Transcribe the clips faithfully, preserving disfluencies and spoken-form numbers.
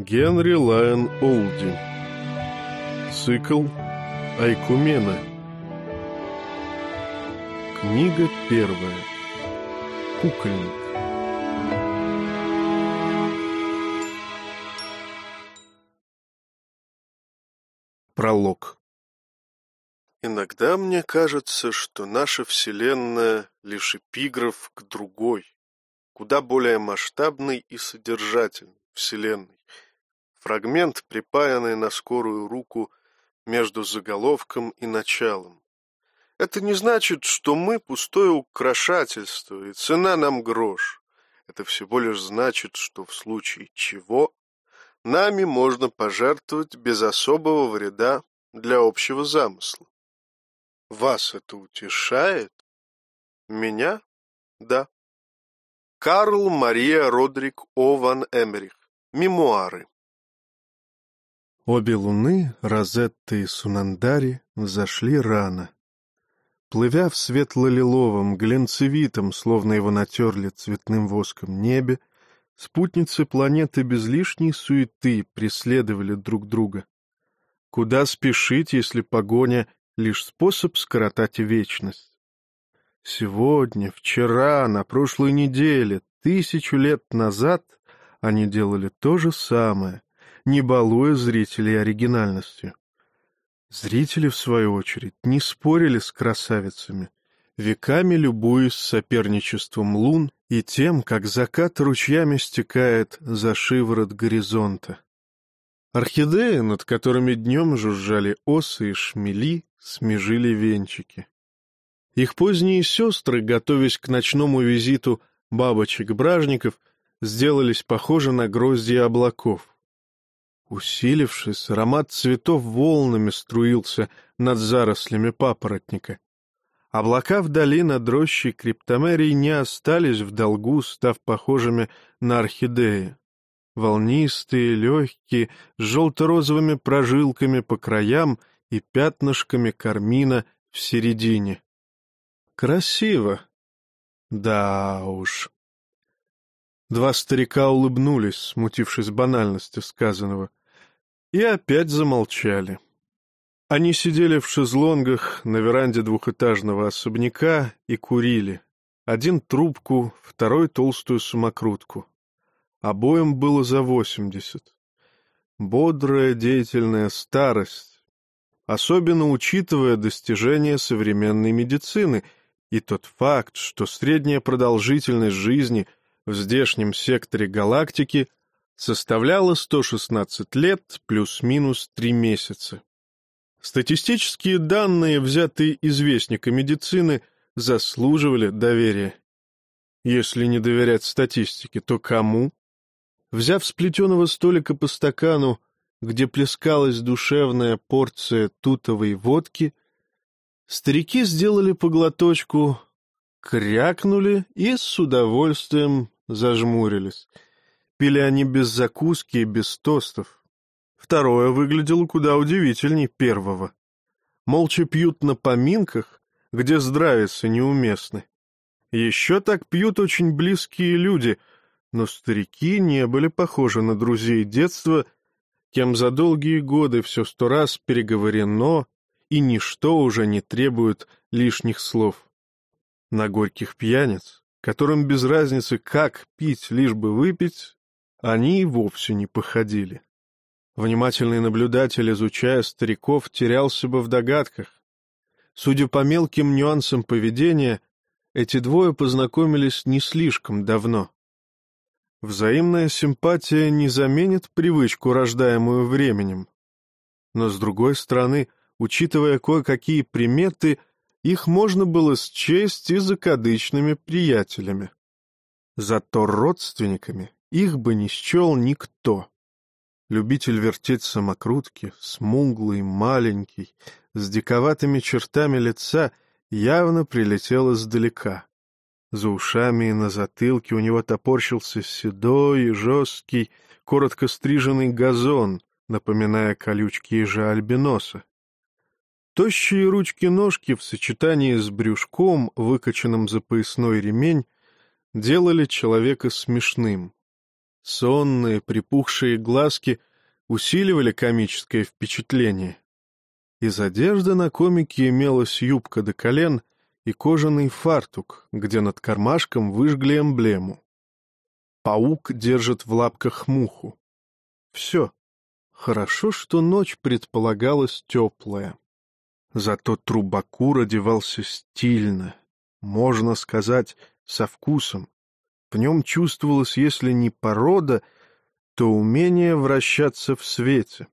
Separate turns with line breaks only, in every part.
Генри Лайон Олди. Цикл Айкумена. Книга первая. Кукольник. Пролог. Иногда мне кажется, что наша Вселенная — лишь эпиграф к другой, куда более масштабной и содержательной Вселенной. Фрагмент, припаянный на скорую руку между заголовком и началом. Это не значит, что мы пустое украшательство, и цена нам грош. Это всего лишь значит, что в случае чего нами можно пожертвовать без особого вреда для общего замысла. Вас это утешает? Меня? Да. Карл Мария Родрик О. ван Эмерих. Мемуары. Обе луны, Розетта и Сунандари, взошли рано. Плывя в светло-лиловом, глянцевитом, словно его натерли цветным воском небе, спутницы планеты без лишней суеты преследовали друг друга. Куда спешить, если погоня — лишь способ скоротать вечность? Сегодня, вчера, на прошлой неделе, тысячу лет назад они делали то же самое, не балуя зрителей оригинальностью. Зрители, в свою очередь, не спорили с красавицами, веками любуясь соперничеством лун и тем, как закат ручьями стекает за шиворот горизонта. Орхидеи, над которыми днем жужжали осы и шмели, смежили венчики. Их поздние сестры, готовясь к ночному визиту бабочек-бражников, сделались похожи на гроздья облаков. Усилившись, аромат цветов волнами струился над зарослями папоротника. Облака вдали над рощей криптомерий не остались в долгу, став похожими на орхидеи. Волнистые, легкие, с желто-розовыми прожилками по краям и пятнышками кармина в середине. Красиво. Да уж. Два старика улыбнулись, смутившись банальности сказанного, и опять замолчали. Они сидели в шезлонгах на веранде двухэтажного особняка и курили. Один трубку, второй толстую самокрутку. Обоим было за восемьдесят. Бодрая, деятельная старость, особенно учитывая достижения современной медицины и тот факт, что средняя продолжительность жизни в здешнем секторе галактики составляла сто шестнадцать лет плюс-минус три месяца. Статистические данные, взятые из Вестника медицины, заслуживали доверия. Если не доверять статистике, то кому? Взяв с плетеного столика по стакану, где плескалась душевная порция тутовой водки, старики сделали по глоточку, крякнули и с удовольствием зажмурились. Пили они без закуски и без тостов. Второе выглядело куда удивительней первого. Молча пьют на поминках, где здравицы неуместны. Еще так пьют очень близкие люди, но старики не были похожи на друзей детства, кем за долгие годы все сто раз переговорено, и ничто уже не требует лишних слов. На горьких пьяниц, которым без разницы, как пить, лишь бы выпить, они и вовсе не походили. Внимательный наблюдатель, изучая стариков, терялся бы в догадках. Судя по мелким нюансам поведения, эти двое познакомились не слишком давно. Взаимная симпатия не заменит привычку, рождаемую временем. Но, с другой стороны, учитывая кое-какие приметы, их можно было счесть и закадычными приятелями. Зато родственниками их бы не счел никто. Любитель вертеть самокрутки, смуглый, маленький, с диковатыми чертами лица, явно прилетел издалека. За ушами и на затылке у него топорщился седой и жесткий, коротко стриженный газон, напоминая колючки ежа-альбиноса. Тощие ручки-ножки в сочетании с брюшком, выкоченным за поясной ремень, делали человека смешным. Сонные, припухшие глазки усиливали комическое впечатление. Из одежды на комике имелась юбка до колен и кожаный фартук, где над кармашком выжгли эмблему. Паук держит в лапках муху. Все. Хорошо, что ночь предполагалась теплая. Зато Трубакур одевался стильно, можно сказать, со вкусом. В нем чувствовалась, если не порода, то умение вращаться в свете.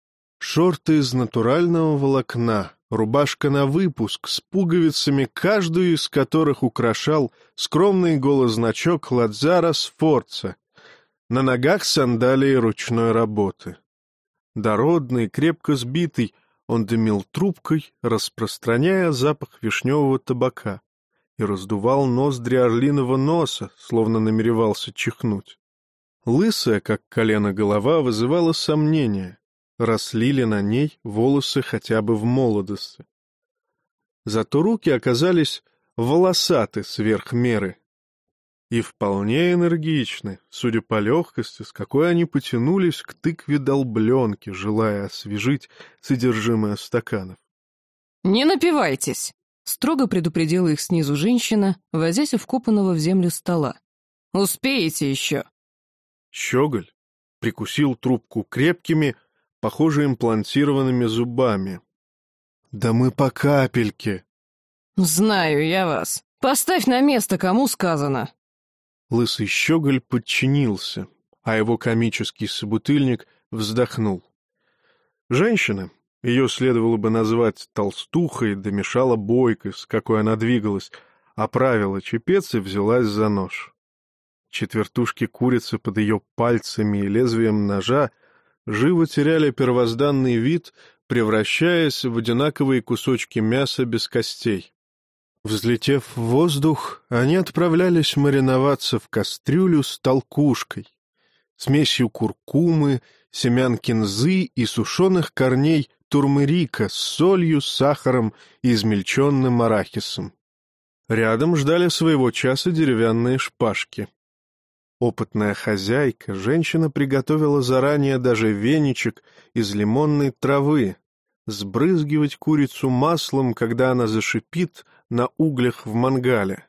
Шорты из натурального волокна, рубашка на выпуск с пуговицами, каждую из которых украшал скромный голозначок Ладзара Сфорца, на ногах сандалии ручной работы. Дородный, крепко сбитый, он дымил трубкой, распространяя запах вишневого табака, и раздувал ноздри орлиного носа, словно намеревался чихнуть. Лысая, как колено, голова вызывала сомнения. Росли ли на ней волосы хотя бы в молодости. Зато руки оказались волосаты сверх меры и вполне энергичны, судя по легкости, с какой они потянулись к тыкве долбленки, желая освежить содержимое стаканов.
«Не напивайтесь!» — строго предупредила их снизу женщина, возясь у вкопанного в землю стола. «Успеете еще!»
Щеголь прикусил трубку крепкими, похоже, имплантированными зубами. «Да мы по капельке!»
«Знаю я вас. Поставь на место, кому сказано!»
Лысый щеголь подчинился, а его комический собутыльник вздохнул. Женщина, ее следовало бы назвать толстухой, домешала бойкой, с какой она двигалась, оправила чепец и взялась за нож. Четвертушки курицы под ее пальцами и лезвием ножа живо теряли первозданный вид, превращаясь в одинаковые кусочки мяса без костей. Взлетев в воздух, они отправлялись мариноваться в кастрюлю с толкушкой, смесью куркумы, семян кинзы и сушеных корней турмерика с солью, сахаром и измельченным арахисом. Рядом ждали своего часа деревянные шпажки. Опытная хозяйка, женщина приготовила заранее даже веничек из лимонной травы, сбрызгивать курицу маслом, когда она зашипит на углях в мангале.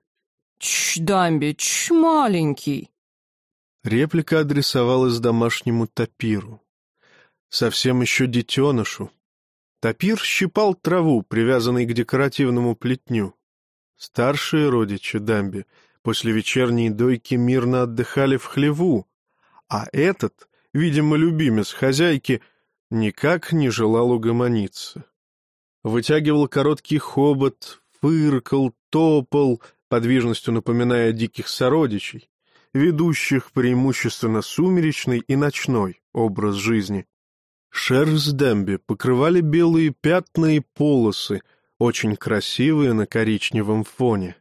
«Чш, Дамби, чш, маленький!»
Реплика адресовалась домашнему тапиру. Совсем еще детенышу. Тапир щипал траву, привязанной к декоративному плетню. Старшие родичи Дамби после вечерней дойки мирно отдыхали в хлеву, а этот, видимо, любимец хозяйки, никак не желал угомониться. Вытягивал короткий хобот, фыркал, топал, подвижностью напоминая диких сородичей, ведущих преимущественно сумеречный и ночной образ жизни. Шерсть Дамби покрывали белые пятна и полосы, очень красивые на коричневом фоне.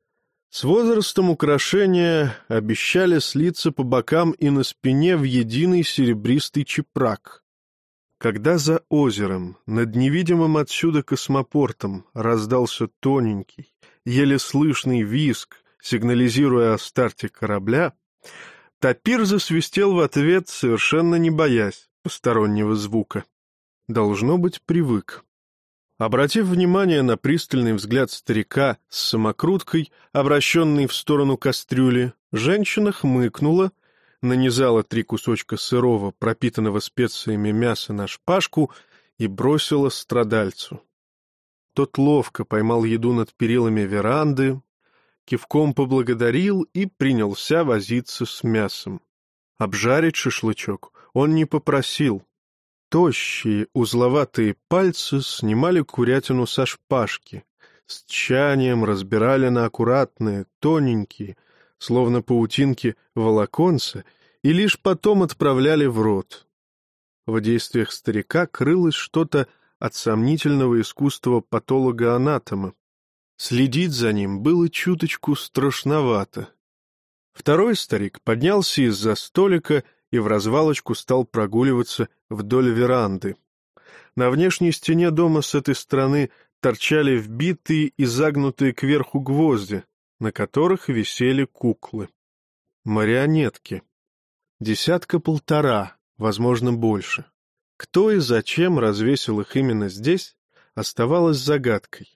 С возрастом украшения обещали слиться по бокам и на спине в единый серебристый чепрак. Когда за озером, над невидимым отсюда космопортом, раздался тоненький, еле слышный визг, сигнализируя о старте корабля, тапир засвистел в ответ, совершенно не боясь постороннего звука. Должно быть, привык. Обратив внимание на пристальный взгляд старика с самокруткой, обращенной в сторону кастрюли, женщина хмыкнула, нанизала три кусочка сырого, пропитанного специями мяса на шпажку и бросила страдальцу. Тот ловко поймал еду над перилами веранды, кивком поблагодарил и принялся возиться с мясом. Обжарить шашлычок он не попросил. Тощие, узловатые пальцы снимали курятину со шпажки, с тщанием разбирали на аккуратные, тоненькие, словно паутинки, волоконца, и лишь потом отправляли в рот. В действиях старика крылось что-то от сомнительного искусства патолога-анатома. Следить за ним было чуточку страшновато. Второй старик поднялся из-за столика и в развалочку стал прогуливаться вдоль веранды. На внешней стене дома с этой стороны торчали вбитые и загнутые кверху гвозди, на которых висели куклы. Марионетки. Десятка-полтора, возможно, больше. Кто и зачем развесил их именно здесь, оставалось загадкой.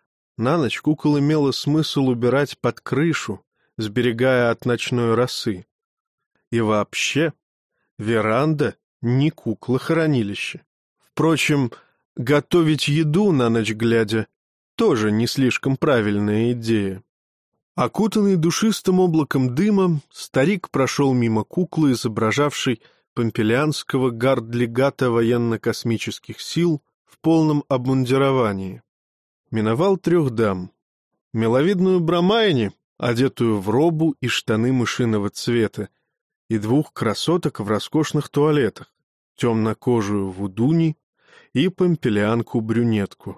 На ночь кукол имело смысл убирать под крышу, сберегая от ночной росы. И вообще, веранда не кукла-хранилище. Впрочем, готовить еду на ночь глядя тоже не слишком правильная идея. Окутанный душистым облаком дыма, старик прошел мимо куклы, изображавшей помпелианского гард-легата военно-космических сил в полном обмундировании. Миновал трех дам. Миловидную Брамайни, одетую в робу и штаны мышиного цвета, и двух красоток в роскошных туалетах, темнокожую Вудуни и помпелианку-брюнетку.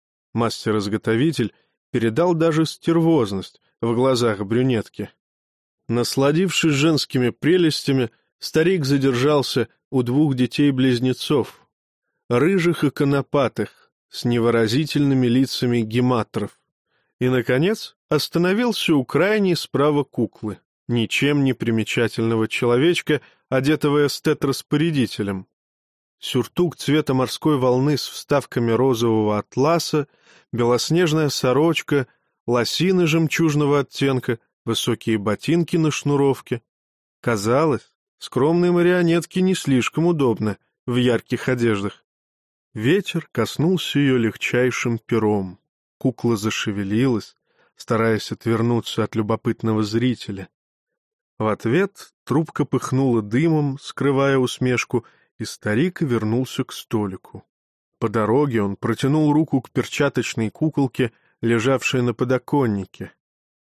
Мастер-изготовитель передал даже стервозность в глазах брюнетки. Насладившись женскими прелестями, старик задержался у двух детей-близнецов, рыжих и конопатых, с невыразительными лицами гематров, и, наконец, остановился у крайней справа куклы, ничем не примечательного человечка, одетого эстет-распорядителем. Сюртук цвета морской волны с вставками розового атласа, белоснежная сорочка, лосины жемчужного оттенка, высокие ботинки на шнуровке. Казалось, скромной марионетке не слишком удобно в ярких одеждах. Ветер коснулся ее легчайшим пером. Кукла зашевелилась, стараясь отвернуться от любопытного зрителя. В ответ трубка пыхнула дымом, скрывая усмешку, и старик вернулся к столику. По дороге он протянул руку к перчаточной куколке, лежавшей на подоконнике.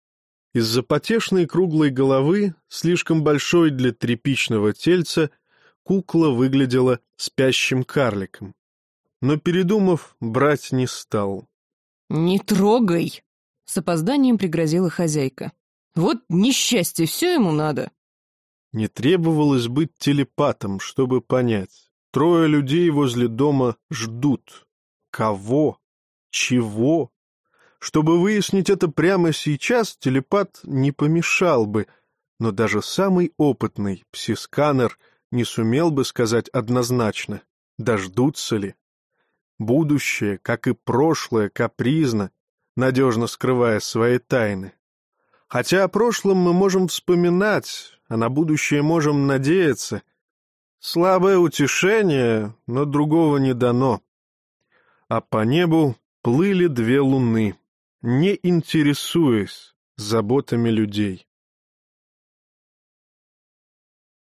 Из-за потешной круглой головы, слишком большой для тряпичного тельца, кукла выглядела спящим карликом. Но, передумав, брать не стал.
«Не трогай!» — с опозданием пригрозила хозяйка. «Вот несчастье, все ему надо!»
Не требовалось быть телепатом, чтобы понять. Трое людей возле дома ждут. Кого? Чего? Чтобы выяснить это прямо сейчас, телепат не помешал бы, но даже самый опытный пси-сканер не сумел бы сказать однозначно, дождутся ли. Будущее, как и прошлое, капризно, надежно скрывая свои тайны. Хотя о прошлом мы можем вспоминать, а на будущее можем надеяться. Слабое утешение, но другого не дано. А по небу плыли две луны, не интересуясь заботами людей.